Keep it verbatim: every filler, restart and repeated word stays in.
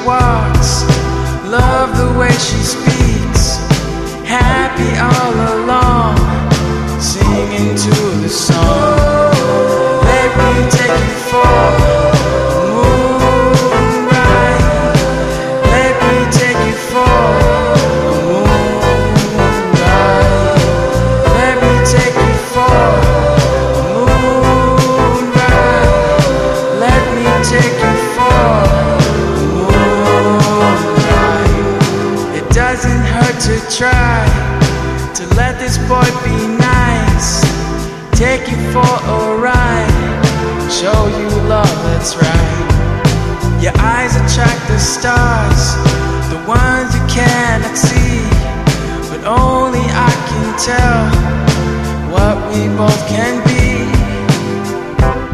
walks, love the way she speaks, happy all along, singing to the song. Let me take you for a moonride. Let me take you for a moonride. Let me take you for a moonride. Let me take you for a moonride. It doesn't hurt to try to let this boy be nice, take you for a ride, show you love that's right. Your eyes attract the stars, the ones you cannot see, but only I can tell what we both can be.